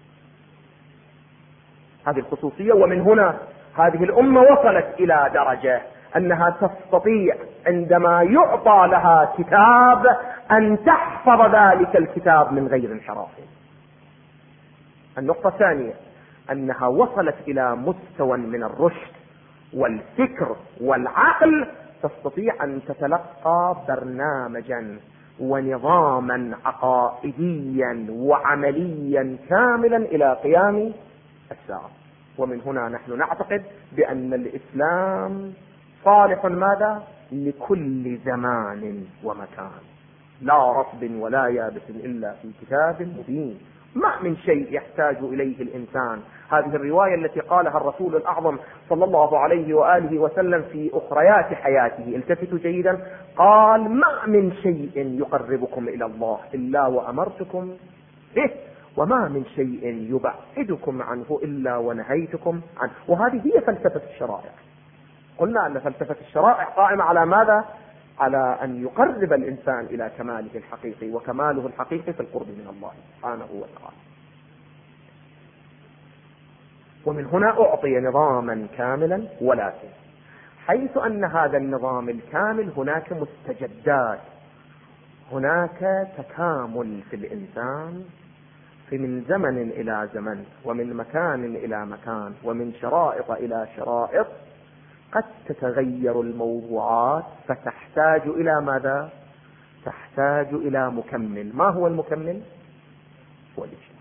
هذه الخصوصية. ومن هنا هذه الأمة وصلت إلى درجة أنها تستطيع عندما يعطى لها كتاب أن تحفظ ذلك الكتاب من غير انحراف. النقطة الثانية أنها وصلت إلى مستوى من الرشد والفكر والعقل تستطيع أن تتلقى برنامجا ونظاما عقائديا وعمليا كاملا إلى قيام الساعة. ومن هنا نحن نعتقد بأن الإسلام صالح ماذا؟ لكل زمان ومكان، لا رطب ولا يابس إلا في كتاب مبين. ما من شيء يحتاج إليه الإنسان. هذه الرواية التي قالها الرسول الأعظم صلى الله عليه وآله وسلم في أخريات حياته، التفتوا جيدا، قال ما من شيء يقربكم إلى الله إلا وأمرتكم به، وما من شيء يبعدكم عنه إلا ونهيتكم عنه. وهذه هي فلسفة الشرائع. قلنا أن فلسفة الشرائع قائمة على ماذا؟ على أن يقرب الإنسان إلى كماله الحقيقي، وكماله الحقيقي في القرب من الله سبحانه وتعالى. ومن هنا أعطي نظاما كاملا، ولكن حيث أن هذا النظام الكامل هناك مستجدات، هناك تكامل في الإنسان من زمن إلى زمن، ومن مكان إلى مكان، ومن شرائط إلى شرائط، قد تتغير الموضوعات فتحتاج إلى ماذا؟ تحتاج إلى مكمل. ما هو المكمل؟ هو الاجتهاد.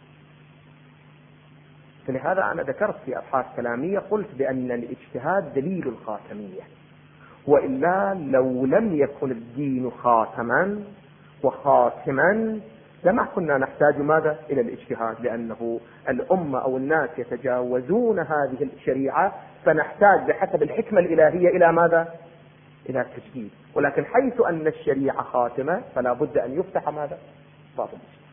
فلهذا أنا ذكرت في أبحاث كلامية قلت بأن الاجتهاد دليل الخاتمية، وإلا لو لم يكن الدين خاتما وخاتما لما كنا نحتاج ماذا؟ إلى الاجتهاد، لأنه الأمة أو الناس يتجاوزون هذه الشريعة، فنحتاج بحسب الحكمة الإلهية إلى ماذا؟ إلى التجديد. ولكن حيث أن الشريعة خاتمة فلا بد أن يفتح ماذا؟ باب الاجتهاد.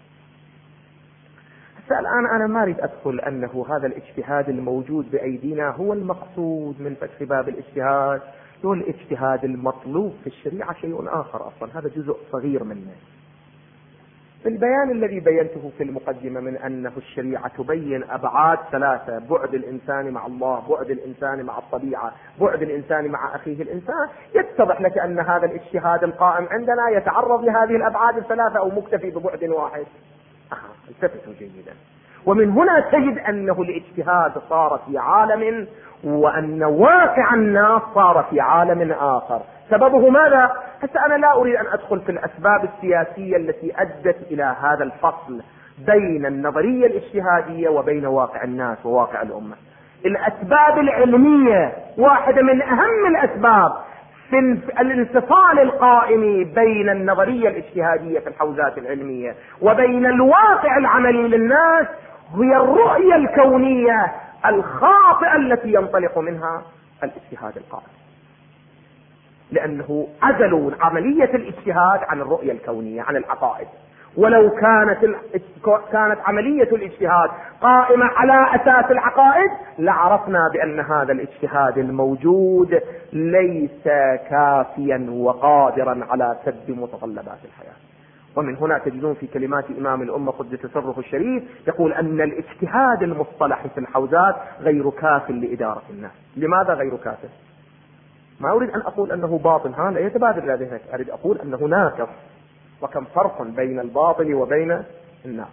الآن أنا ما أريد أدخل أنه هذا الاجتهاد الموجود بأيدينا هو المقصود من فتح باب الاجتهاد، هو الاجتهاد المطلوب في الشريعة شيء آخر أصلا، هذا جزء صغير منه. البيان الذي بينته في المقدمة من أنه الشريعة تبين أبعاد ثلاثة: بعد الإنسان مع الله، بعد الإنسان مع الطبيعة، بعد الإنسان مع أخيه الإنسان، يتضح لك أن هذا الاجتهاد القائم عندنا يتعرض لهذه الأبعاد الثلاثة أو مكتفي ببعد واحد. التفتوا جيدا. ومن هنا تجد أنه الاجتهاد صار في عالم، وأن واقع الناس صار في عالم آخر. سببه ماذا؟ حتى أنا لا أريد أن أدخل في الأسباب السياسية التي أدت إلى هذا الفصل بين النظرية الاجتهادية وبين واقع الناس وواقع الأمة. الأسباب العلمية واحدة من أهم الأسباب في الانفصال القائم بين النظرية الاجتهادية في الحوزات العلمية وبين الواقع العملي للناس، هي الرؤية الكونية الخاطئة التي ينطلق منها الاجتهاد القائم، لأنه عزلوا عملية الاجتهاد عن الرؤية الكونية، عن العقائد. ولو كانت عملية الاجتهاد قائمة على أساس العقائد لعرفنا بأن هذا الاجتهاد الموجود ليس كافيا وقادرا على سد متطلبات الحياة. ومن هنا تجدون في كلمات إمام الأمة قدس سره الشريف يقول أن الاجتهاد المصطلحي في الحوزات غير كاف لإدارة الناس. لماذا غير كاف؟ ما أريد أن أقول أنه باطل، هذا يتبادل إلى ذهنك، أريد أقول أنه ناقص، وكم فرق بين الباطل وبين الناقص.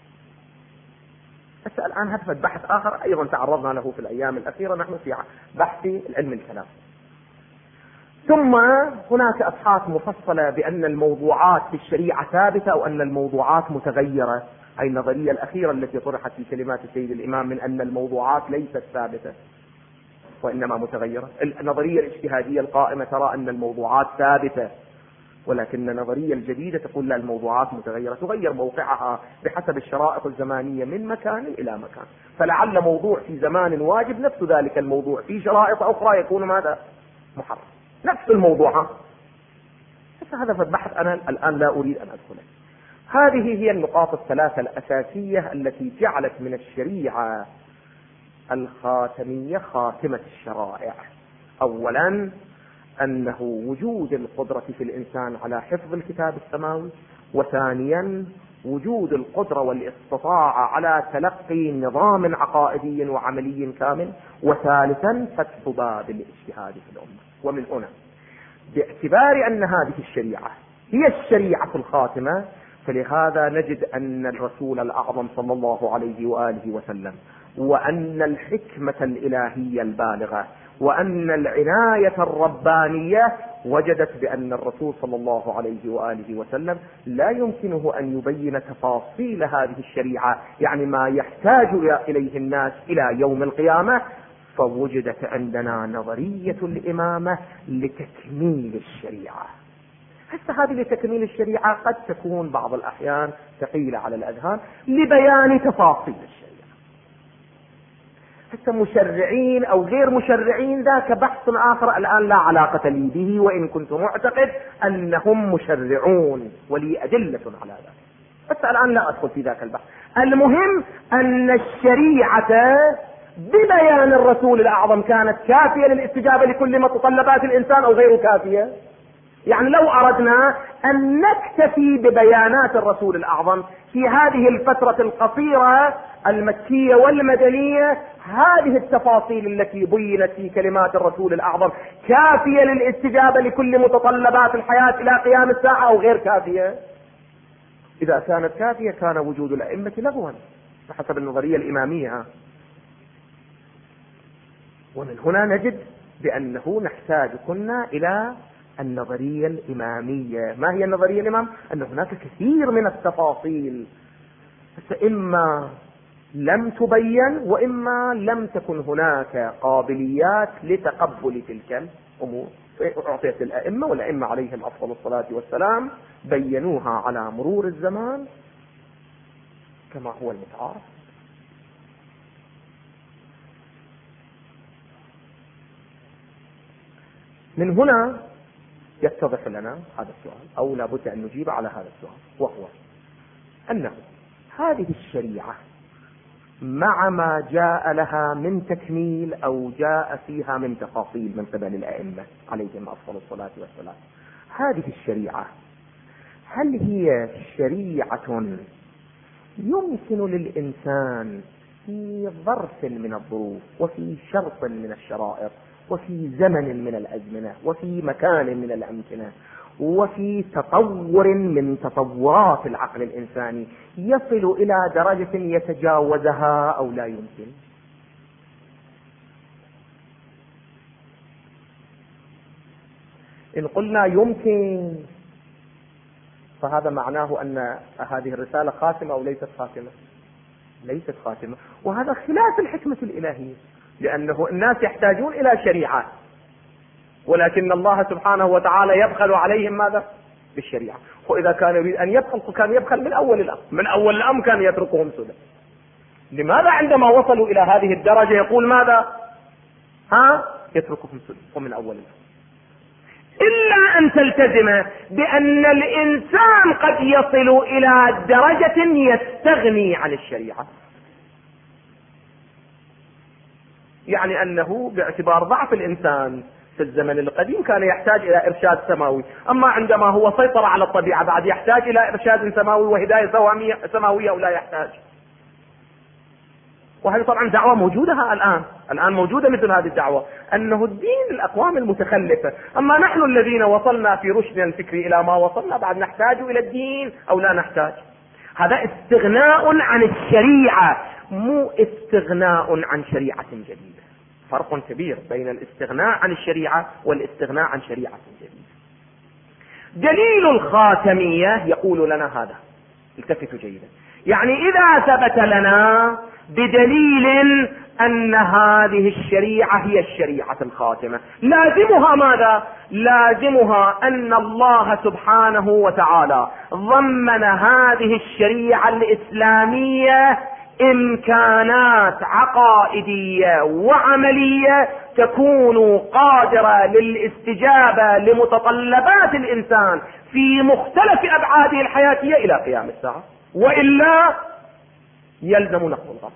الآن هدف بحث آخر أيضا تعرضنا له في الأيام الأخيرة، نحن في بحث العلم الكلام. ثم هناك أبحاث مفصلة بأن الموضوعات في الشريعة ثابتة أو أن الموضوعات متغيرة. أي النظرية الأخيرة التي طرحت في كلمات السيد الإمام من أن الموضوعات ليست ثابتة وإنما متغيرة. النظرية الاجتهادية القائمة ترى أن الموضوعات ثابتة، ولكن النظرية الجديدة تقول لا، الموضوعات متغيرة، تغير موقعها بحسب الشرائط الزمانية من مكان إلى مكان. فلعل موضوع في زمان واجب نفس ذلك الموضوع في شرائط أخرى يكون ماذا؟ محرم، نفس الموضوع. هذا البحث أنا الآن لا أريد أن أدخله. هذه هي النقاط الثلاثة الأساسية التي جعلت من الشريعة الخاتمية خاتمة الشرائع. أولا أنه وجود القدرة في الإنسان على حفظ الكتاب السماوي، وثانيا وجود القدرة والاستطاعة على تلقي نظام عقائدي وعملي كامل، وثالثا فتح باب الاجتهاد في الأمة. ومن هنا باعتبار أن هذه الشريعة هي الشريعة الخاتمة، فلهذا نجد أن الرسول الأعظم صلى الله عليه وآله وسلم، وأن الحكمة الإلهية البالغة، وأن العناية الربانية وجدت بأن الرسول صلى الله عليه وآله وسلم لا يمكنه أن يبين تفاصيل هذه الشريعة، يعني ما يحتاج إليه الناس إلى يوم القيامة. فوجدت عندنا نظرية الإمامة لتكميل الشريعة. هسه هذه لتكميل الشريعة قد تكون بعض الأحيان ثقيلة على الأذهان لبيان تفاصيل الشريعة. هسه مشرعين أو غير مشرعين ذاك بحث آخر الآن لا علاقة لي به، وإن كنت معتقد أنهم مشرعون ولي أدلة على ذلك، بس الآن لا أدخل في ذاك البحث. المهم أن الشريعة ببيان الرسول الأعظم كانت كافية للاستجابة لكل متطلبات الإنسان أو غير كافية؟ يعني لو أردنا أن نكتفي ببيانات الرسول الأعظم في هذه الفترة القصيرة المكية والمدنية، هذه التفاصيل التي بينت في كلمات الرسول الأعظم كافية للاستجابة لكل متطلبات الحياة إلى قيام الساعة أو غير كافية؟ إذا كانت كافية كان وجود الأئمة لغوا بحسب النظرية الإمامية. ومن هنا نجد بأنه نحتاج كنا إلى النظرية الإمامية. ما هي النظرية الإمام؟ أن هناك كثير من التفاصيل إما لم تبين وإما لم تكن هناك قابليات لتقبل تلك الأمور، أعطيت الأئمة، والأئمة عليهم أفضل الصلاة والسلام بينوها على مرور الزمان كما هو المتعارف. من هنا يتضح لنا هذا السؤال، أو لابد أن نجيب على هذا السؤال، وهو أنه هذه الشريعة مع ما جاء لها من تكميل أو جاء فيها من تفاصيل من قبل الأئمة عليهم أفضل الصلاة والسلام، هذه الشريعة هل هي شريعة يمكن للإنسان في ظرف من الظروف وفي شرط من الشرائط وفي زمن من الأزمنة وفي مكان من الأمكنة وفي تطور من تطورات العقل الإنساني يصل إلى درجة يتجاوزها أو لا يمكن؟ إن قلنا يمكن فهذا معناه أن هذه الرسالة خاتمة أو ليست خاتمة؟ ليست خاتمة، وهذا خلاف الحكمة الإلهية، لأنه الناس يحتاجون إلى شريعة، ولكن الله سبحانه وتعالى يبخل عليهم ماذا؟ بالشريعة. وإذا كان يريد أن يبخل كان يبخل من أول الأمر، من أول الأمر كان يتركهم سدى. لماذا عندما وصلوا إلى هذه الدرجة يقول ماذا؟ يتركهم سدى ومن أول الأمر، إلا أن تلتزم بأن الإنسان قد يصل إلى درجة يستغني عن الشريعة، يعني أنه باعتبار ضعف الإنسان في الزمن القديم كان يحتاج إلى إرشاد سماوي، أما عندما هو سيطر على الطبيعة بعد يحتاج إلى إرشاد سماوي وهداية سماوية أو لا يحتاج. وهذه طبعا دعوة موجودة الآن موجودة مثل هذه الدعوة، أنه الدين الأقوام المتخلفة، أما نحن الذين وصلنا في رشدنا الفكري إلى ما وصلنا بعد نحتاج إلى الدين أو لا نحتاج. هذا استغناء عن الشريعة، مو استغناء عن شريعة جديدة. فرق كبير بين الاستغناء عن الشريعة والاستغناء عن شريعة جديدة. دليل الخاتمية يقول لنا هذا، التفتوا جيدا، يعني إذا ثبت لنا بدليل أن هذه الشريعة هي الشريعة الخاتمة، لازمها ماذا؟ لازمها أن الله سبحانه وتعالى ضمن هذه الشريعة الإسلامية إمكانات عقائدية وعملية تكون قادرة للاستجابة لمتطلبات الإنسان في مختلف أبعاده الحياتية إلى قيام الساعة، وإلا يلزم نقض الغرب.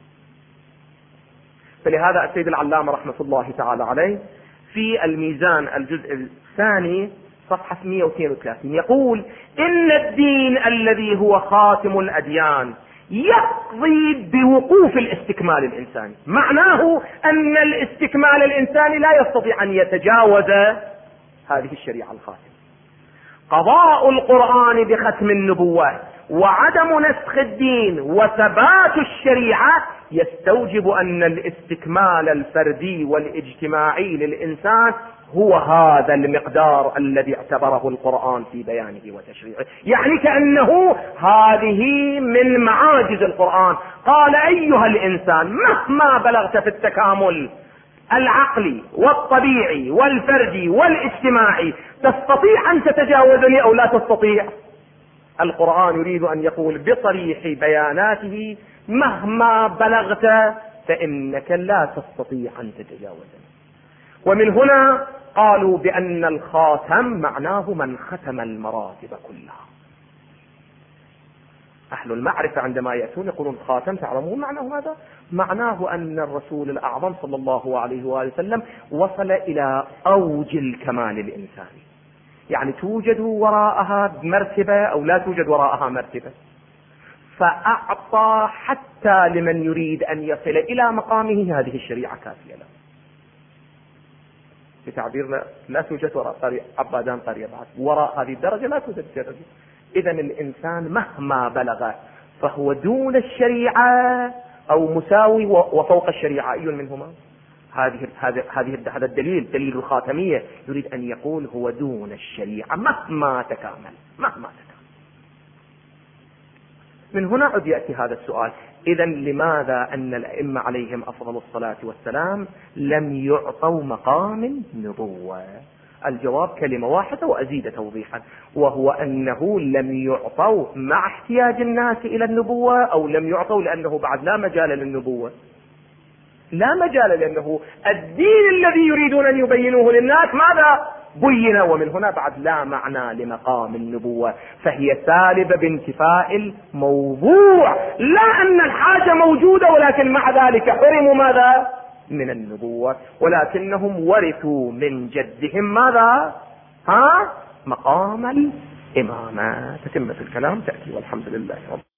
فلهذا السيد العلامة رحمة الله تعالى عليه في الميزان الجزء الثاني صفحة 132 يقول: إن الدين الذي هو خاتم الأديان يقضي بوقوف الاستكمال الإنساني. معناه أن الاستكمال الإنساني لا يستطيع أن يتجاوز هذه الشريعة الخاتمة. قضاء القرآن بختم النبوة وعدم نسخ الدين وثبات الشريعة يستوجب أن الاستكمال الفردي والاجتماعي للإنسان هو هذا المقدار الذي اعتبره القرآن في بيانه وتشريعه. يعني كأنه هذه من معاجز القرآن. قال: أيها الإنسان مهما بلغت في التكامل العقلي والطبيعي والفردي والاجتماعي تستطيع أن تتجاوزني أو لا تستطيع؟ القرآن يريد أن يقول بصريح بياناته: مهما بلغت فإنك لا تستطيع أن تتجاوزني. ومن هنا قالوا بأن الخاتم معناه من ختم المراتب كلها. أهل المعرفة عندما يأتون يقولون خاتم، تعلمون معناه ماذا؟ معناه أن الرسول الأعظم صلى الله عليه وآله وسلم وصل إلى أوج الكمال الإنساني، يعني توجد وراءها مرتبة أو لا توجد وراءها مرتبة، فأعطى حتى لمن يريد أن يصل إلى مقامه هذه الشريعة كافية له. بتعبيرنا لا توجد وراء عبادان قرية بعد، وراء هذه الدرجة لا توجد درجة. إذا الإنسان مهما بلغ فهو دون الشريعة أو مساوي وفوق الشريعة، أي منهما؟ هذا الدليل، دليل الخاتمية، يريد أن يقول هو دون الشريعة مهما تكامل. من هنا عد يأتي هذا السؤال: إذا لماذا أن الأئمة عليهم أفضل الصلاة والسلام لم يعطوا مقام النبوة؟ الجواب كلمة واحدة وأزيد توضيحا، وهو أنه لم يعطوا مع احتياج الناس إلى النبوة، أو لم يعطوا لأنه بعد لا مجال للنبوة. لا مجال، لأنه الدين الذي يريدون أن يبينوه للناس ماذا بين، ومن هنا بعد لا معنى لمقام النبوة، فهي سالبة بانتفاء الموضوع، لا أن الحاجة موجودة ولكن مع ذلك حرموا ماذا من النبوة، ولكنهم ورثوا من جدهم ماذا مقام الإمامة. تتمة الكلام تأتي، والحمد لله رب